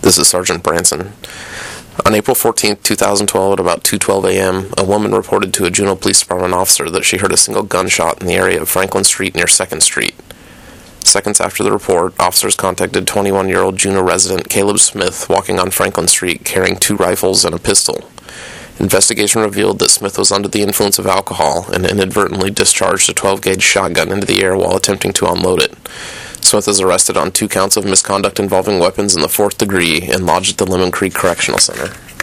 This is Sergeant Branson. On April 14, 2012, at about 2:12 a.m., a woman reported to a Juneau Police Department officer that she heard a single gunshot in the area of Franklin Street near 2nd Street. Seconds after the report, officers contacted 21-year-old Juneau resident Caleb Smith walking on Franklin Street carrying 2 rifles and a pistol. Investigation revealed that Smith was under the influence of alcohol and inadvertently discharged a 12-gauge shotgun into the air while attempting to unload it. Smith is arrested on 2 counts of misconduct involving weapons in the 4th degree and lodged at the Lemon Creek Correctional Center.